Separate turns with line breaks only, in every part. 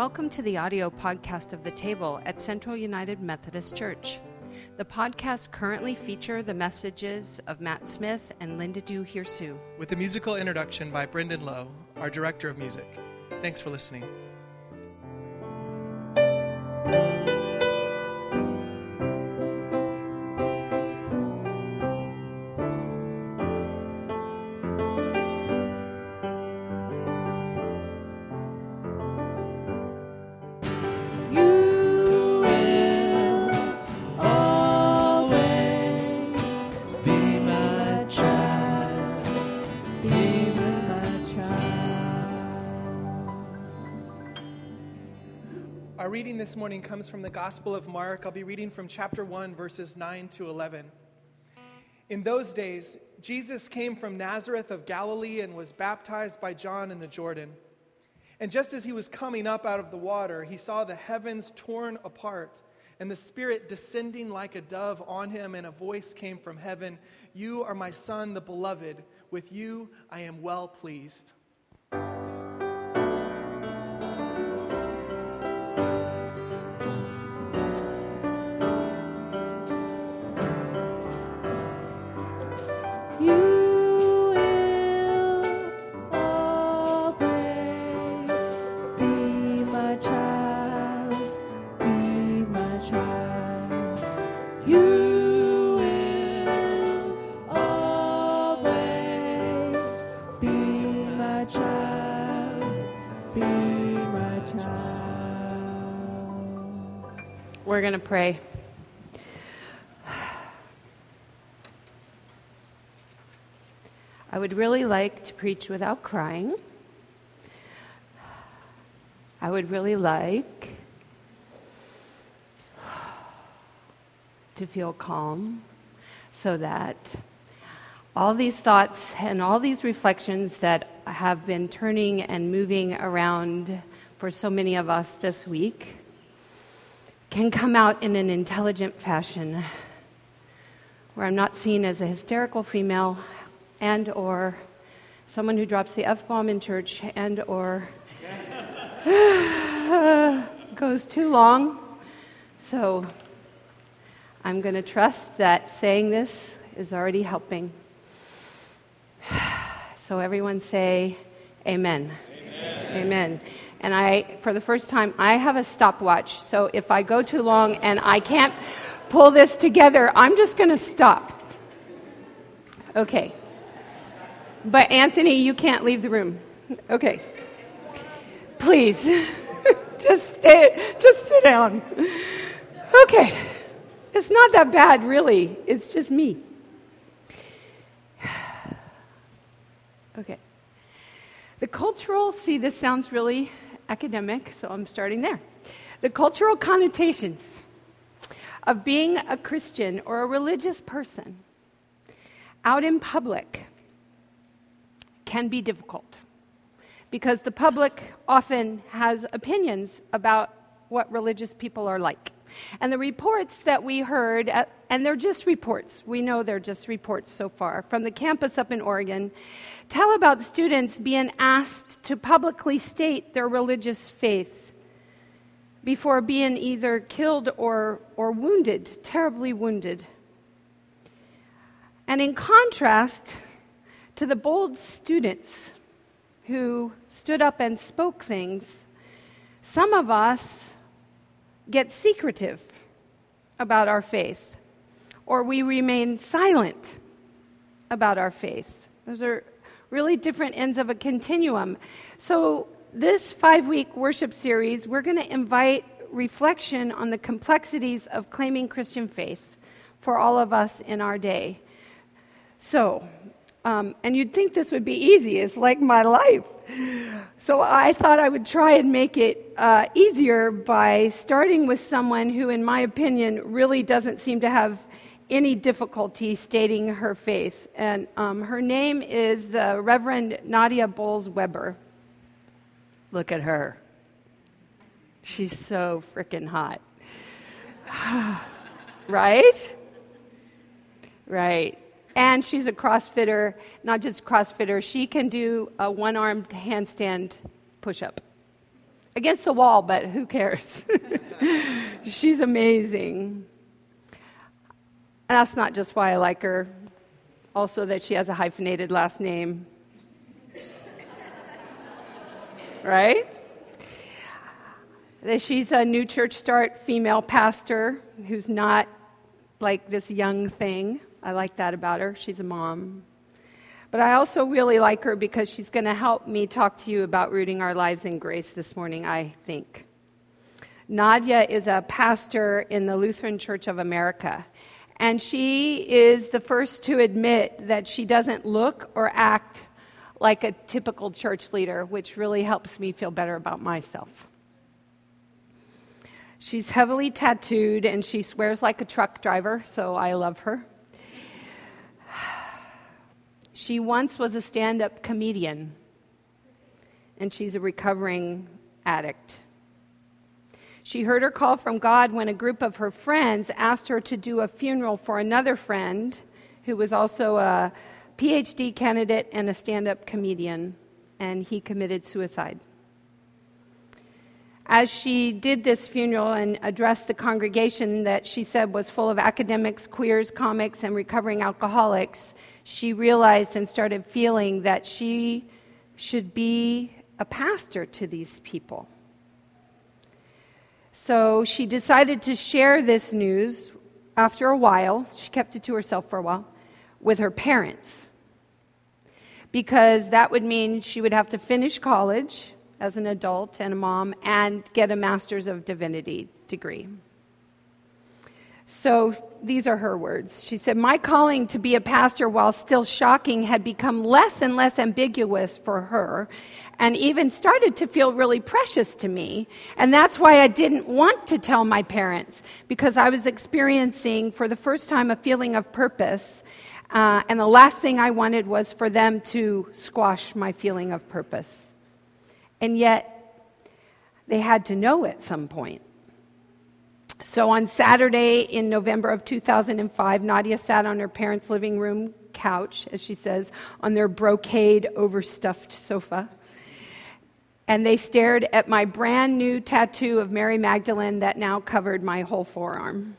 Welcome to the audio podcast of The Table at Central United Methodist Church. The podcasts currently feature the messages of Matt Smith and Linda Du Hirsu,
with a musical introduction by Brendan Lowe, our director of music. Thanks for listening. Our reading this morning comes from the Gospel of Mark. I'll be reading from chapter 1, verses 9 to 11. In those days, Jesus came from Nazareth of Galilee and was baptized by John in the Jordan. And just as he was coming up out of the water, he saw the heavens torn apart and the Spirit descending like a dove on him, and a voice came from heaven, "You are my Son, the Beloved. With you I am well pleased."
We're going to pray. I would really like to preach without crying. I would really like to feel calm so that all these thoughts and all these reflections that have been turning and moving around for so many of us this week can come out in an intelligent fashion where I'm not seen as a hysterical female and or someone who drops the F-bomb in church and or goes too long. So I'm going to trust that saying this is already helping. So everyone say amen. Amen. Amen. And for the first time, I have a stopwatch. So if I go too long and I can't pull this together, I'm just going to stop. Okay. But Anthony, you can't leave the room. Okay. Please. Just sit down. Okay. It's not that bad, really. It's just me. Okay. This sounds really academic, so I'm starting there. The cultural connotations of being a Christian or a religious person out in public can be difficult because the public often has opinions about what religious people are like. And the reports that we heard, and they're just reports, we know they're just reports so far, from the campus up in Oregon, tell about students being asked to publicly state their religious faith before being either killed or wounded, terribly wounded. And in contrast to the bold students who stood up and spoke things, some of us get secretive about our faith, or we remain silent about our faith. Those are really different ends of a continuum. So this 5-week worship series, we're going to invite reflection on the complexities of claiming Christian faith for all of us in our day. So, and you'd think this would be easy. It's like my life. So I thought I would try and make it easier by starting with someone who, in my opinion, really doesn't seem to have any difficulty stating her faith. And her name is the Reverend Nadia Bolz-Weber. Look at her. She's so freaking hot. Right? Right. And she's a CrossFitter, not just CrossFitter. She can do a one-armed handstand push-up. against the wall, but who cares? She's amazing. And that's not just why I like her. Also that she has a hyphenated last name. Right? That she's a new church start female pastor who's not like this young thing. I like that about her. She's a mom. But I also really like her because she's going to help me talk to you about rooting our lives in grace this morning, I think. Nadia is a pastor in the Lutheran Church of America. And she is the first to admit that she doesn't look or act like a typical church leader, which really helps me feel better about myself. She's heavily tattooed and she swears like a truck driver, so I love her. She once was a stand-up comedian, and she's a recovering addict. She heard her call from God when a group of her friends asked her to do a funeral for another friend who was also a PhD candidate and a stand-up comedian, and he committed suicide. As she did this funeral and addressed the congregation that she said was full of academics, queers, comics, and recovering alcoholics, she realized and started feeling that she should be a pastor to these people. So she decided to share this news after a while, she kept it to herself for a while, with her parents. Because that would mean she would have to finish college as an adult and a mom and get a Master's of Divinity degree. So these are her words. She said, "My calling to be a pastor, while still shocking, had become less and less ambiguous for her and even started to feel really precious to me. And that's why I didn't want to tell my parents, because I was experiencing for the first time a feeling of purpose. And the last thing I wanted was for them to squash my feeling of purpose. And yet, they had to know at some point. So on Saturday in November of 2005, Nadia sat on her parents' living room couch, as she says, on their brocade overstuffed sofa. And they stared at my brand new tattoo of Mary Magdalene that now covered my whole forearm.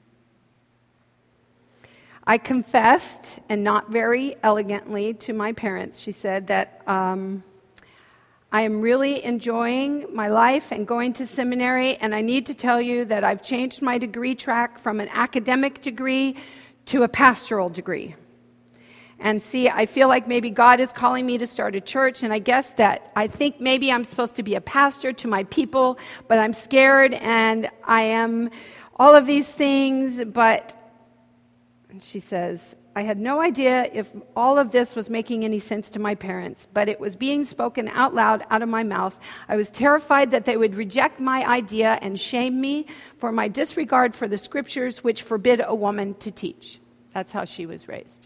I confessed, and not very elegantly, to my parents, she said, that I am really enjoying my life and going to seminary, and I need to tell you that I've changed my degree track from an academic degree to a pastoral degree. And see, I feel like maybe God is calling me to start a church, and I think maybe I'm supposed to be a pastor to my people, but I'm scared, and I am all of these things, but she says, I had no idea if all of this was making any sense to my parents, but it was being spoken out loud out of my mouth. I was terrified that they would reject my idea and shame me for my disregard for the scriptures which forbid a woman to teach. That's how she was raised.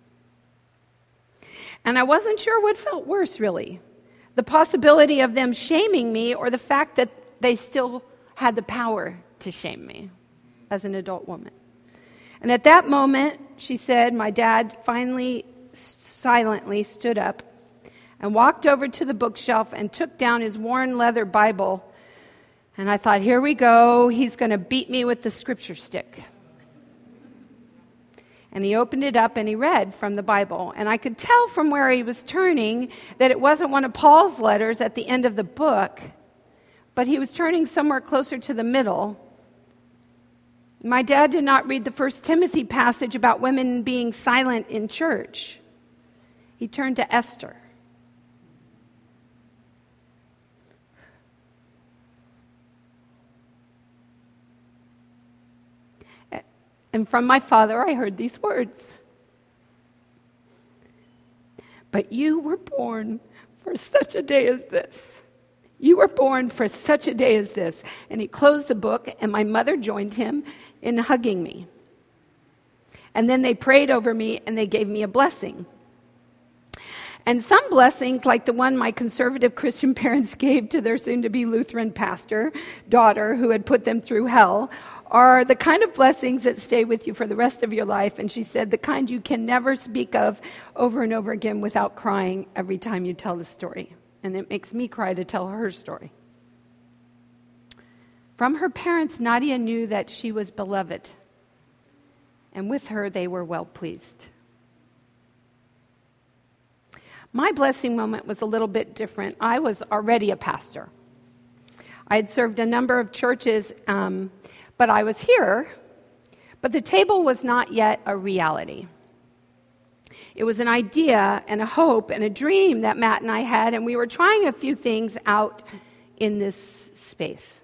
And I wasn't sure what felt worse, really. The possibility of them shaming me or the fact that they still had the power to shame me as an adult woman. And at that moment, she said, my dad finally silently stood up and walked over to the bookshelf and took down his worn leather Bible. And I thought, here we go. He's going to beat me with the scripture stick. And he opened it up and he read from the Bible. And I could tell from where he was turning that it wasn't one of Paul's letters at the end of the book, but he was turning somewhere closer to the middle. My dad did not read the 1 Timothy passage about women being silent in church. He turned to Esther. And from my father, I heard these words. But you were born for such a day as this. You were born for such a day as this. And he closed the book, and my mother joined him in hugging me. And then they prayed over me, and they gave me a blessing. And some blessings, like the one my conservative Christian parents gave to their soon-to-be Lutheran pastor, daughter, who had put them through hell, are the kind of blessings that stay with you for the rest of your life. And she said, the kind you can never speak of over and over again without crying every time you tell the story. And it makes me cry to tell her story. From her parents, Nadia knew that she was beloved, and with her they were well pleased. My blessing moment was a little bit different. I was already a pastor. I had served a number of churches, but I was here, but the table was not yet a reality. It was an idea and a hope and a dream that Matt and I had, and we were trying a few things out in this space.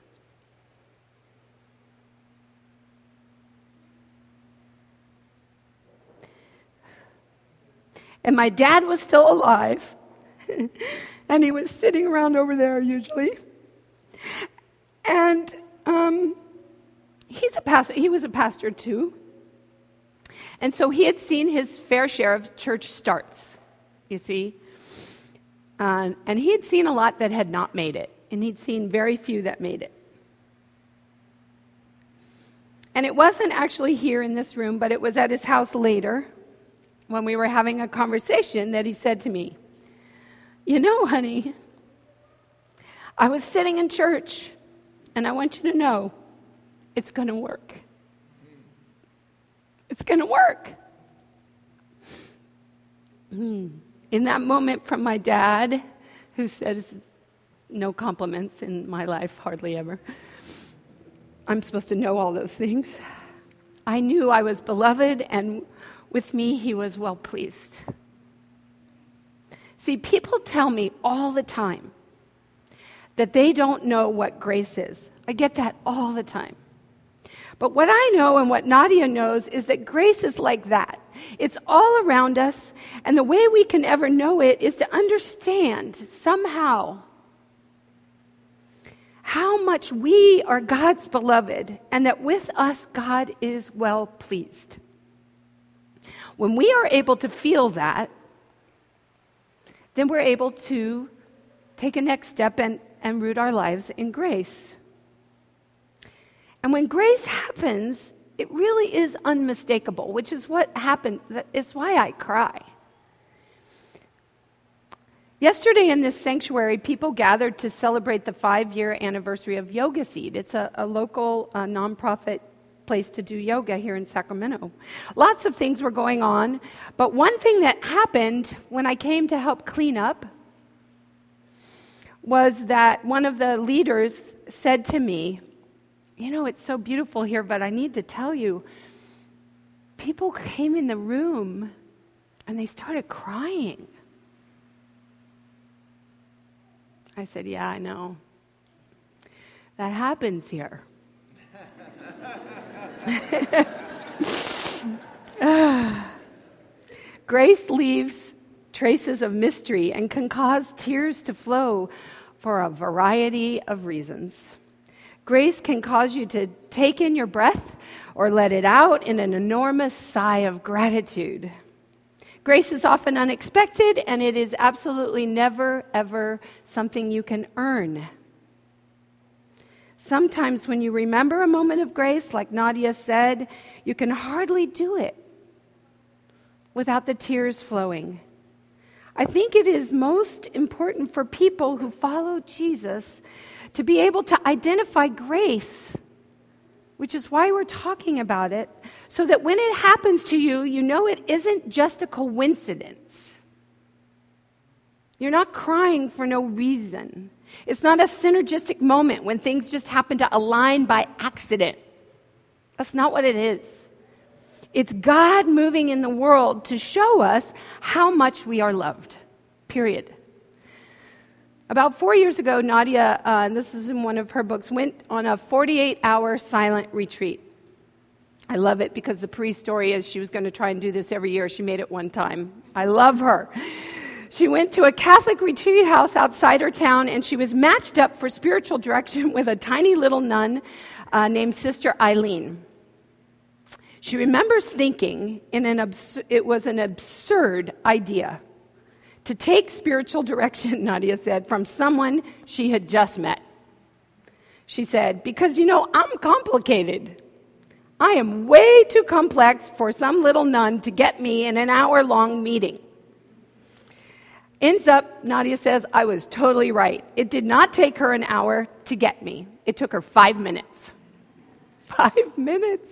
And my dad was still alive, and he was sitting around over there usually. And he's a pastor. He was a pastor too. And so he had seen his fair share of church starts, you see. And he had seen a lot that had not made it, and he'd seen very few that made it. And it wasn't actually here in this room, but it was at his house later, when we were having a conversation, that he said to me, "You know, honey, I was sitting in church, and I want you to know it's going to work. It's going to work." In that moment from my dad, who says no compliments in my life, hardly ever. I'm supposed to know all those things. I knew I was beloved, and with me, he was well pleased. See, people tell me all the time that they don't know what grace is. I get that all the time. But what I know and what Nadia knows is that grace is like that. It's all around us, and the way we can ever know it is to understand somehow how much we are God's beloved, and that with us, God is well pleased. When we are able to feel that, then we're able to take a next step and root our lives in grace. And when grace happens, it really is unmistakable, which is what happened. It's why I cry. Yesterday in this sanctuary, people gathered to celebrate the 5-year anniversary of Yoga Seed. It's a local nonprofit place to do yoga here in Sacramento. Lots of things were going on, but one thing that happened when I came to help clean up was that one of the leaders said to me, "You know, it's so beautiful here, but I need to tell you, people came in the room and they started crying." I said, "Yeah, I know. That happens here." Grace leaves traces of mystery and can cause tears to flow for a variety of reasons. Grace can cause you to take in your breath or let it out in an enormous sigh of gratitude. Grace is often unexpected, and it is absolutely never, ever something you can earn. Sometimes when you remember a moment of grace, like Nadia said, you can hardly do it without the tears flowing. I think it is most important for people who follow Jesus to be able to identify grace, which is why we're talking about it, so that when it happens to you, you know it isn't just a coincidence. You're not crying for no reason. It's not a synergistic moment when things just happen to align by accident. That's not what it is. It's God moving in the world to show us how much we are loved, period. About 4 years ago, Nadia, and this is in one of her books, went on a 48-hour silent retreat. I love it because the pre-story is she was going to try and do this every year. She made it one time. I love her. She went to a Catholic retreat house outside her town, and she was matched up for spiritual direction with a tiny little nun named Sister Eileen. She remembers thinking it was an absurd idea to take spiritual direction, Nadia said, from someone she had just met. She said, "Because, I'm complicated. I am way too complex for some little nun to get me in an hour-long meeting." Ends up, Nadia says, I was totally right. It did not take her an hour to get me. It took her 5 minutes. 5 minutes.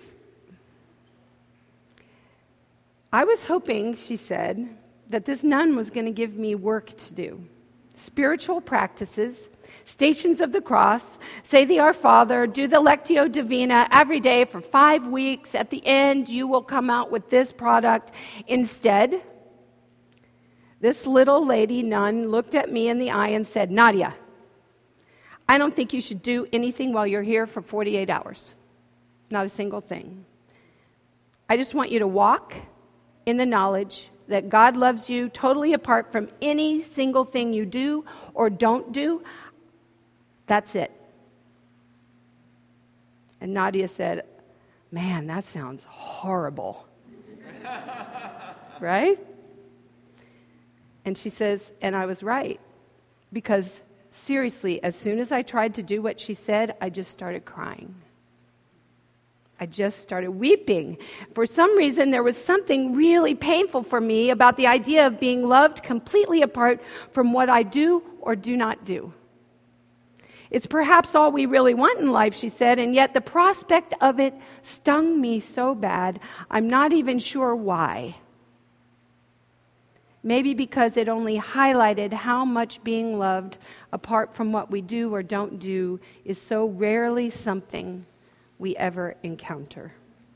I was hoping, she said, that this nun was going to give me work to do. Spiritual practices, Stations of the Cross, say the Our Father, do the Lectio Divina every day for 5 weeks. At the end, you will come out with this product. Instead, this little lady nun looked at me in the eye and said, Nadia, I don't think you should do anything while you're here for 48 hours. Not a single thing. I just want you to walk in the knowledge that God loves you totally apart from any single thing you do or don't do. That's it. And Nadia said, man, that sounds horrible. Right? And she says, and I was right. Because seriously, as soon as I tried to do what she said, I just started crying. I just started weeping. For some reason, there was something really painful for me about the idea of being loved completely apart from what I do or do not do. It's perhaps all we really want in life, she said, and yet the prospect of it stung me so bad, I'm not even sure why. Maybe because it only highlighted how much being loved apart from what we do or don't do is so rarely something we ever encounter.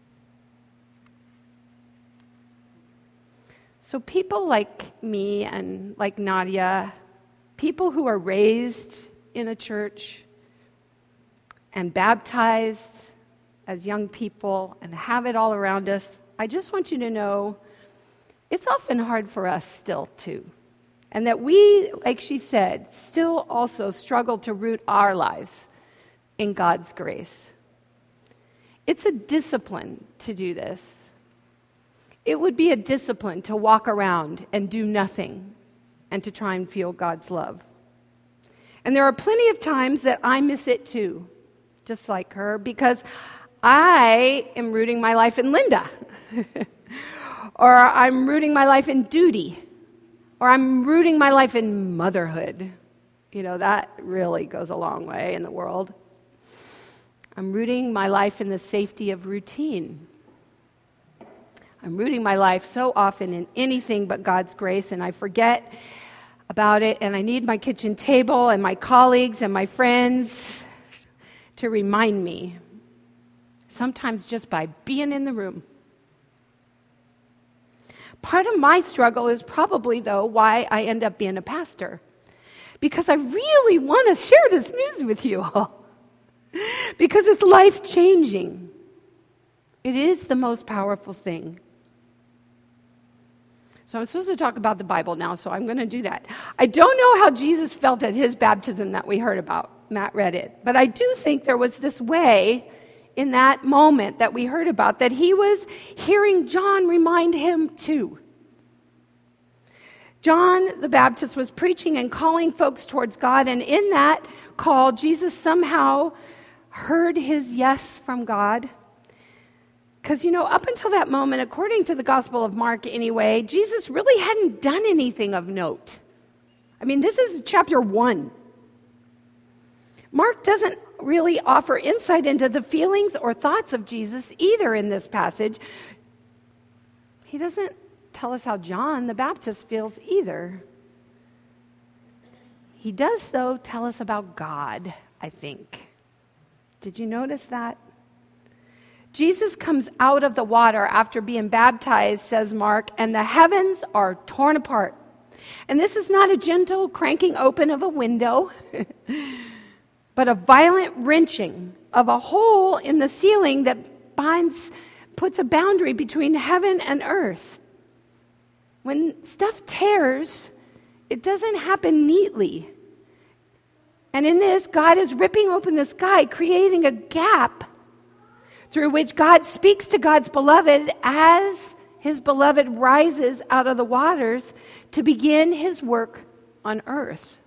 So people like me and like Nadia, people who are raised in a church and baptized as young people and have it all around us, I just want you to know it's often hard for us still too. And that we, like she said, still also struggle to root our lives in God's grace. It's a discipline to do this. It would be a discipline to walk around and do nothing and to try and feel God's love. And there are plenty of times that I miss it too, just like her, because I am rooting my life in Linda. Or I'm rooting my life in duty. Or I'm rooting my life in motherhood. You know, that really goes a long way in the world. I'm rooting my life in the safety of routine. I'm rooting my life so often in anything but God's grace, and I forget about it, and I need my kitchen table and my colleagues and my friends to remind me, sometimes just by being in the room. Part of my struggle is probably, though, why I end up being a pastor. Because I really want to share this news with you all. Because it's life-changing. It is the most powerful thing. So I'm supposed to talk about the Bible now, so I'm going to do that. I don't know how Jesus felt at his baptism that we heard about. Matt read it. But I do think there was this way in that moment that we heard about that he was hearing John remind him too. John the Baptist was preaching and calling folks towards God, and in that call, Jesus somehow heard his yes from God. Because, you know, up until that moment, according to the Gospel of Mark anyway, Jesus really hadn't done anything of note. I mean, this is chapter 1. Mark doesn't really offer insight into the feelings or thoughts of Jesus either in this passage. He doesn't tell us how John the Baptist feels either. He does, though, tell us about God, I think. Did you notice that? Jesus comes out of the water after being baptized, says Mark, and the heavens are torn apart. And this is not a gentle cranking open of a window, but a violent wrenching of a hole in the ceiling that puts a boundary between heaven and earth. When stuff tears, it doesn't happen neatly. And in this, God is ripping open the sky, creating a gap through which God speaks to God's beloved as his beloved rises out of the waters to begin his work on earth.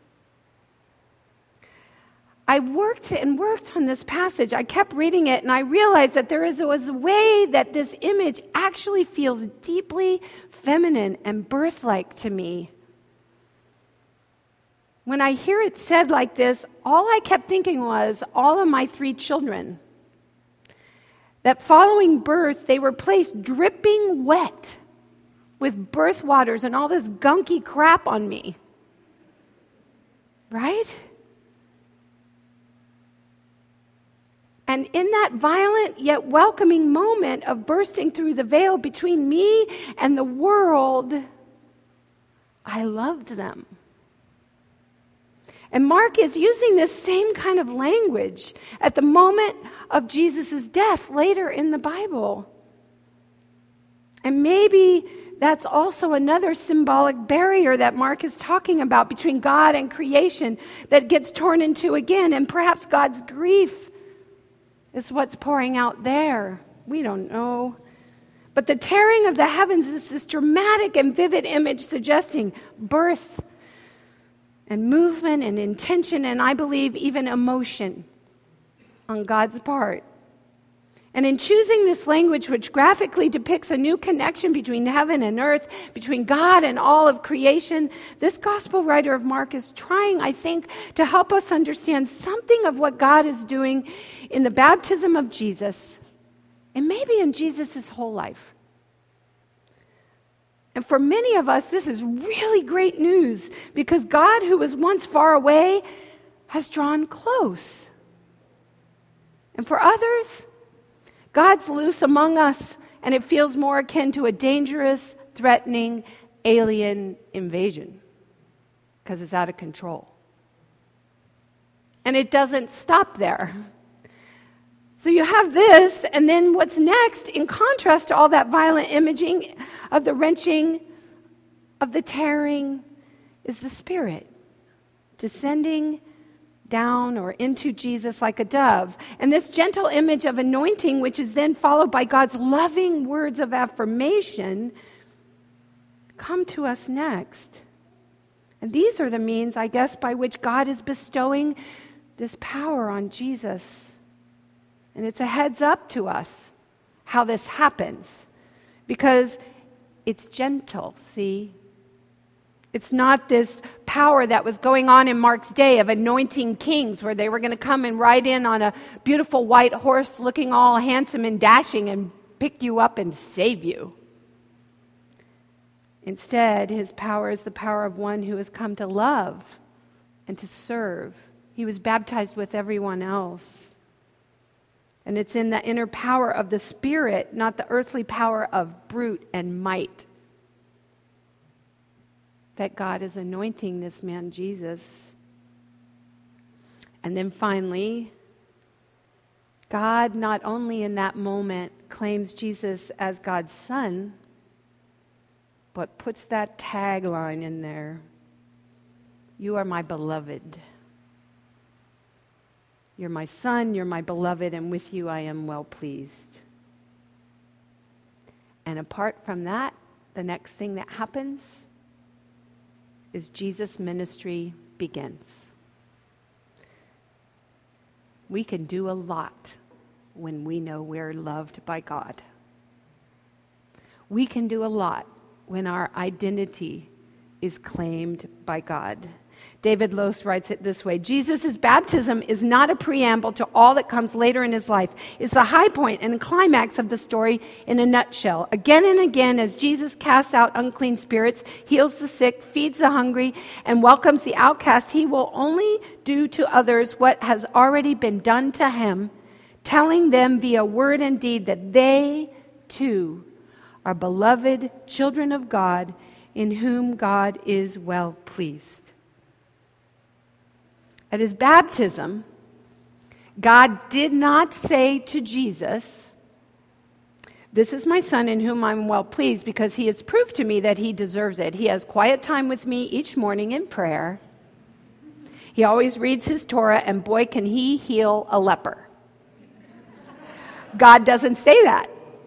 I worked on this passage. I kept reading it, and I realized that there was a way that this image actually feels deeply feminine and birth-like to me. when I hear it said like this, all I kept thinking was all of my 3 children. That following birth, they were placed dripping wet with birth waters and all this gunky crap on me. Right? And in that violent yet welcoming moment of bursting through the veil between me and the world, I loved them. And Mark is using this same kind of language at the moment of Jesus' death later in the Bible. And maybe that's also another symbolic barrier that Mark is talking about between God and creation that gets torn in two again. And perhaps God's grief is what's pouring out there. We don't know. But the tearing of the heavens is this dramatic and vivid image suggesting birth and movement and intention, and I believe even emotion on God's part. And in choosing this language, which graphically depicts a new connection between heaven and earth, between God and all of creation, this gospel writer of Mark is trying, I think, to help us understand something of what God is doing in the baptism of Jesus, and maybe in Jesus' whole life. And for many of us, this is really great news, because God, who was once far away, has drawn close. And for others, God's loose among us, and it feels more akin to a dangerous, threatening, alien invasion, because it's out of control. And it doesn't stop there. So you have this, and then what's next, in contrast to all that violent imaging of the wrenching, of the tearing, is the Spirit descending down or into Jesus like a dove. And this gentle image of anointing, which is then followed by God's loving words of affirmation, come to us next. And these are the means, I guess, by which God is bestowing this power on Jesus. And it's a heads up to us how this happens, because it's gentle, see? It's not this power that was going on in Mark's day of anointing kings, where they were going to come and ride in on a beautiful white horse looking all handsome and dashing and pick you up and save you. Instead, his power is the power of one who has come to love and to serve. He was baptized with everyone else. And it's in the inner power of the Spirit, not the earthly power of brute and might, that God is anointing this man Jesus. And then finally, God not only in that moment claims Jesus as God's Son, but puts that tagline in there: "You are my beloved. You're my Son, you're my beloved, and with you I am well pleased." And apart from that, the next thing that happens is Jesus' ministry begins. We can do a lot when we know we're loved by God. We can do a lot when our identity is claimed by God. David Lose writes it this way: Jesus' baptism is not a preamble to all that comes later in his life. It's the high point and climax of the story in a nutshell. Again and again, as Jesus casts out unclean spirits, heals the sick, feeds the hungry, and welcomes the outcast, he will only do to others what has already been done to him, telling them via word and deed that they, too, are beloved children of God, in whom God is well pleased. At his baptism, God did not say to Jesus, "This is my Son in whom I'm well pleased, because he has proved to me that he deserves it. He has quiet time with me each morning in prayer. He always reads his Torah, and boy, can he heal a leper." God doesn't say that.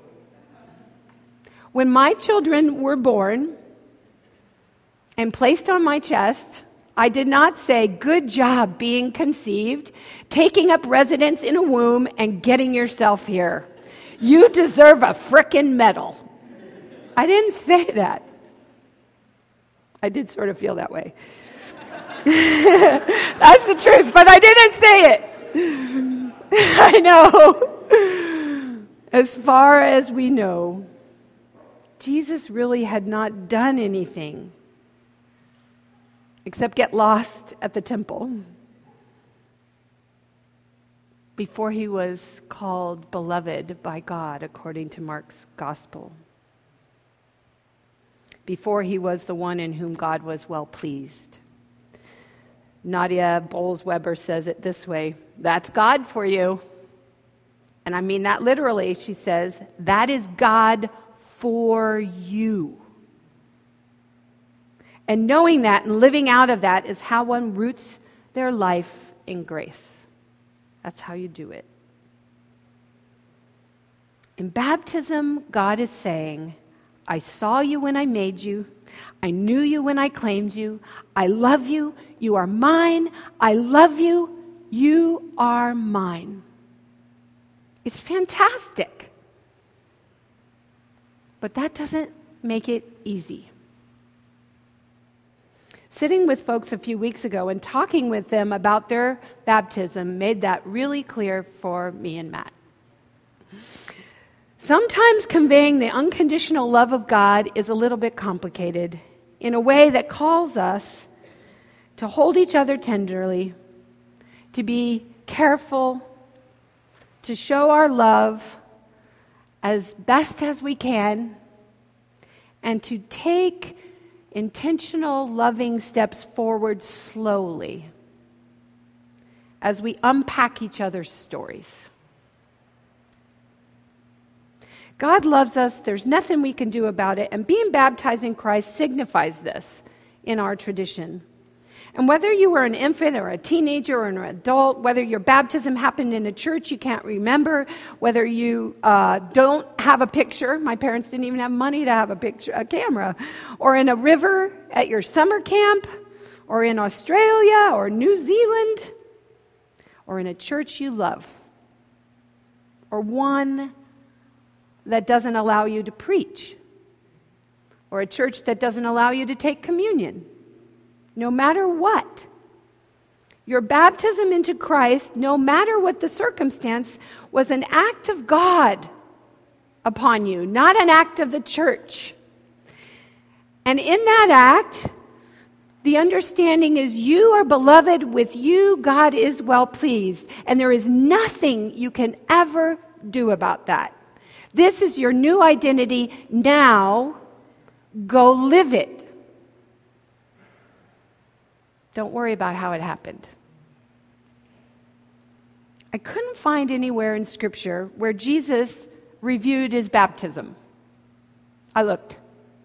When my children were born and placed on my chest, I did not say, "Good job being conceived, taking up residence in a womb, and getting yourself here. You deserve a frickin' medal." I didn't say that. I did sort of feel that way. That's the truth, but I didn't say it. I know. As far as we know, Jesus really had not done anything except get lost at the temple before he was called beloved by God, according to Mark's gospel. Before he was the one in whom God was well pleased. Nadia Bolz-Weber says it this way, that's God for you. And I mean that literally. She says, that is God for you. And knowing that and living out of that is how one roots their life in grace. That's how you do it. In baptism, God is saying, I saw you when I made you. I knew you when I claimed you. I love you. You are mine. I love you. You are mine. It's fantastic. But that doesn't make it easy. Sitting with folks a few weeks ago and talking with them about their baptism made that really clear for me and Matt. Sometimes conveying the unconditional love of God is a little bit complicated in a way that calls us to hold each other tenderly, to be careful, to show our love as best as we can, and to take intentional, loving steps forward slowly as we unpack each other's stories. God loves us. There's nothing we can do about it. And being baptized in Christ signifies this in our tradition. And whether you were an infant or a teenager or an adult, whether your baptism happened in a church you can't remember, whether you don't have a picture, my parents didn't even have money to have a camera, or in a river at your summer camp, or in Australia or New Zealand, or in a church you love, or one that doesn't allow you to preach, or a church that doesn't allow you to take communion. No matter what, your baptism into Christ, no matter what the circumstance, was an act of God upon you, not an act of the church. And in that act, the understanding is you are beloved, with you God is well pleased, and there is nothing you can ever do about that. This is your new identity. Now, go live it. Don't worry about how it happened. I couldn't find anywhere in Scripture where Jesus reviewed his baptism. I looked.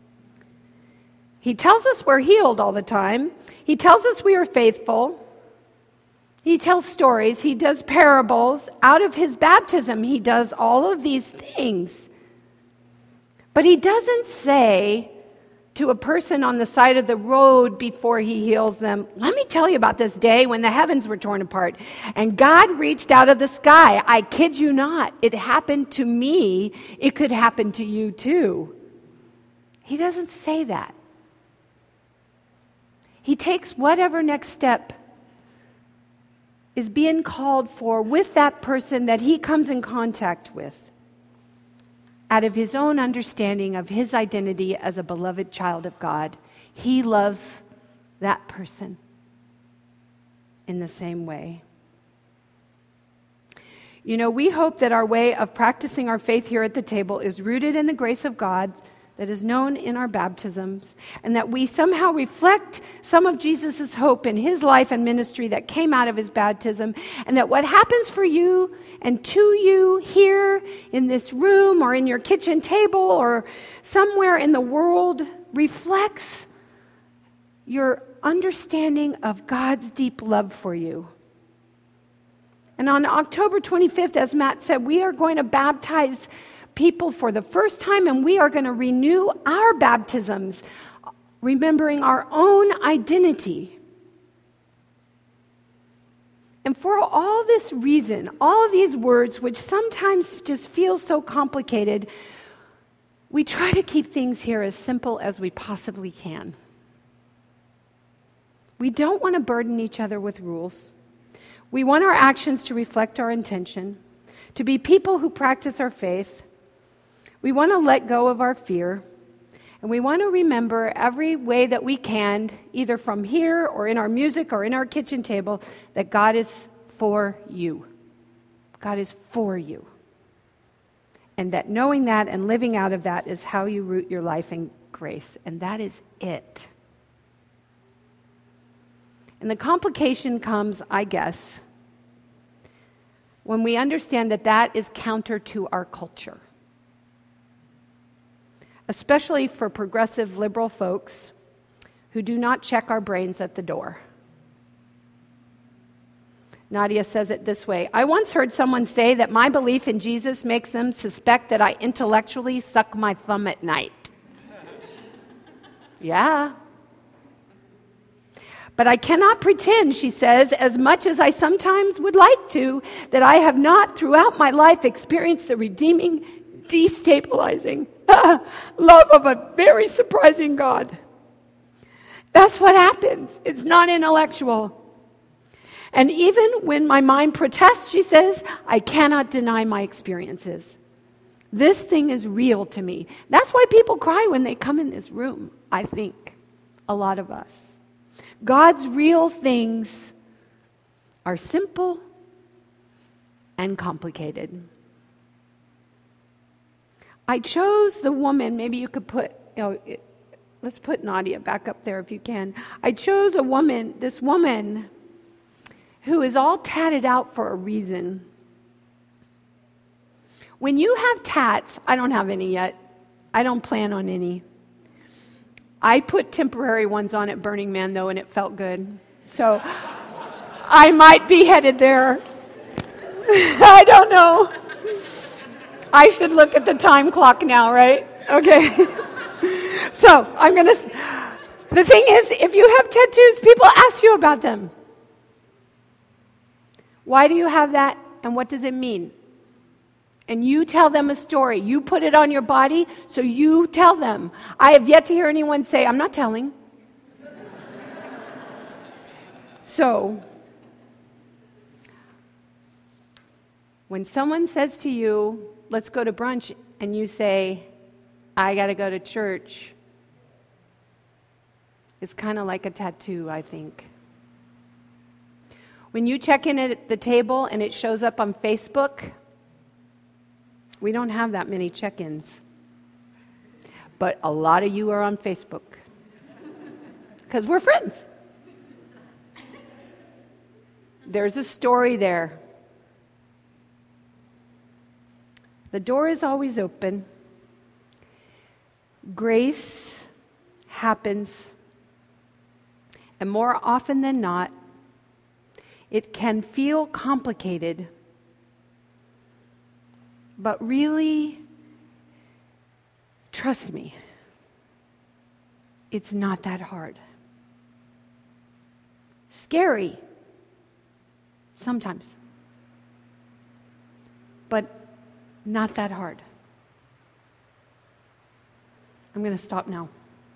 He tells us we're healed all the time. He tells us we are faithful. He tells stories. He does parables. Out of his baptism, he does all of these things. But he doesn't say to a person on the side of the road before he heals them, let me tell you about this day when the heavens were torn apart and God reached out of the sky. I kid you not. It happened to me. It could happen to you too. He doesn't say that. He takes whatever next step is being called for with that person that he comes in contact with, out of his own understanding of his identity as a beloved child of God. He loves that person in the same way. You know, we hope that our way of practicing our faith here at the table is rooted in the grace of God that is known in our baptisms, and that we somehow reflect some of Jesus' hope in his life and ministry that came out of his baptism, and that what happens for you and to you here in this room or in your kitchen table or somewhere in the world reflects your understanding of God's deep love for you. And on October 25th, as Matt said, we are going to baptize people for the first time, and we are going to renew our baptisms, remembering our own identity. And for all this reason, all of these words, which sometimes just feel so complicated, we try to keep things here as simple as we possibly can. We don't want to burden each other with rules. We want our actions to reflect our intention, to be people who practice our faith. We want to let go of our fear, and we want to remember every way that we can, either from here or in our music or in our kitchen table, that God is for you. God is for you. And that knowing that and living out of that is how you root your life in grace. And that is it. And the complication comes, I guess, when we understand that that is counter to our culture. Especially for progressive liberal folks who do not check our brains at the door. Nadia says it this way: I once heard someone say that my belief in Jesus makes them suspect that I intellectually suck my thumb at night. Yeah. But I cannot pretend, she says, as much as I sometimes would like to, that I have not throughout my life experienced the redeeming, destabilizing love of a very surprising God. That's what happens. It's not intellectual. And even when my mind protests, she says, I cannot deny my experiences. This thing is real to me. That's why people cry when they come in this room, I think, a lot of us. God's real things are simple and complicated. I chose the woman, maybe you could put, let's put Nadia back up there if you can. I chose this woman who is all tatted out for a reason. When you have tats, I don't have any yet. I don't plan on any. I put temporary ones on at Burning Man, though, and it felt good. So I might be headed there. I don't know. I should look at the time clock now, right? Okay. So the thing is, if you have tattoos, people ask you about them. Why do you have that, and what does it mean? And you tell them a story. You put it on your body, so you tell them. I have yet to hear anyone say, I'm not telling. So, when someone says to you, let's go to brunch, and you say, I got to go to church, it's kind of like a tattoo, I think. When you check in at the table and it shows up on Facebook, we don't have that many check-ins. But a lot of you are on Facebook. Because we're friends. There's a story there. The door is always open. Grace happens. And more often than not, it can feel complicated. But really, trust me, it's not that hard. Scary, sometimes, but not that hard. I'm going to stop now.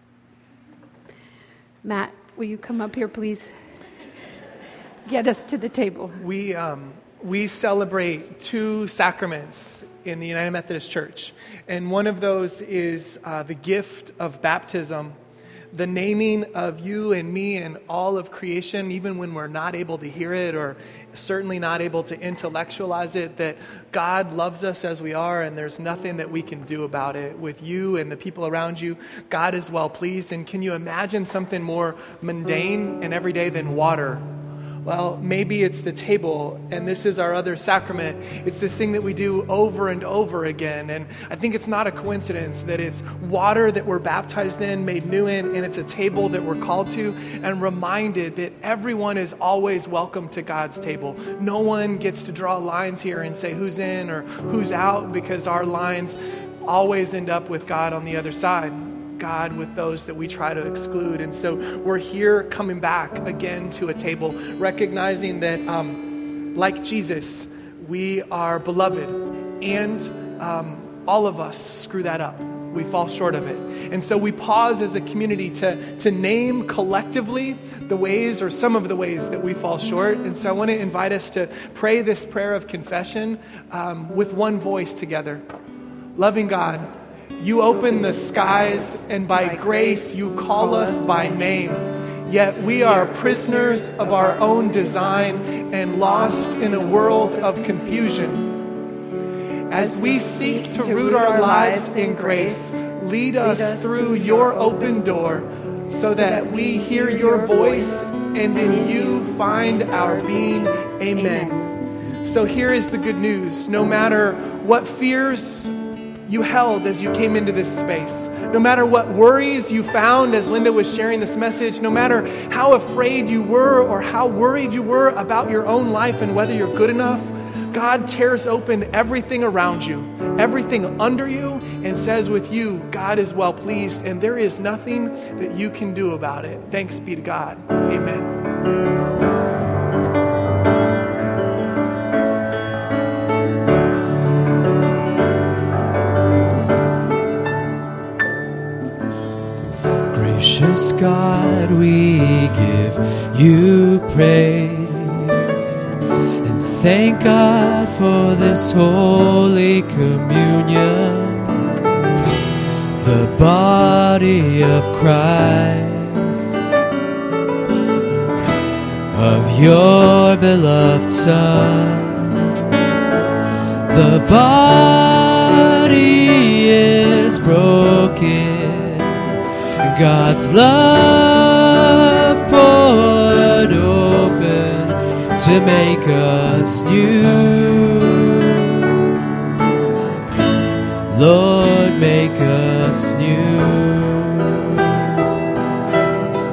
Matt, will you come up here, please? Get us to the table.
We celebrate 2 sacraments in the United Methodist Church. And one of those is the gift of baptism, the naming of you and me and all of creation, even when we're not able to hear it or certainly not able to intellectualize it, that God loves us as we are and there's nothing that we can do about it. With you and the people around you, God is well pleased. And can you imagine something more mundane and everyday than water? Well, maybe it's the table, and this is our other sacrament. It's this thing that we do over and over again. And I think it's not a coincidence that it's water that we're baptized in, made new in, and it's a table that we're called to, and reminded that everyone is always welcome to God's table. No one gets to draw lines here and say who's in or who's out, because our lines always end up with God on the other side. God with those that we try to exclude. And so we're here coming back again to a table, recognizing that like Jesus, we are beloved, and all of us screw that up. we fall short of it. And so we pause as a community to name collectively the ways or some of the ways that we fall short. And so I want to invite us to pray this prayer of confession with one voice together. Loving God, you open the skies, and by grace you call us by name. Yet we are prisoners of our own design and lost in a world of confusion. As we seek to root our lives in grace, lead us through your open door so that we hear your voice and in you find our being. Amen. So here is the good news. No matter what fears you held as you came into this space, no matter what worries you found as Linda was sharing this message, no matter how afraid you were or how worried you were about your own life and whether you're good enough, God tears open everything around you, everything under you, and says with you, God is well pleased, and there is nothing that you can do about it. Thanks be to God. Amen.
Gracious God, we give you praise. Thank God for this Holy Communion, the body of Christ, of your beloved Son. The body is broken, God's love poured open to make us new. Lord, make us new.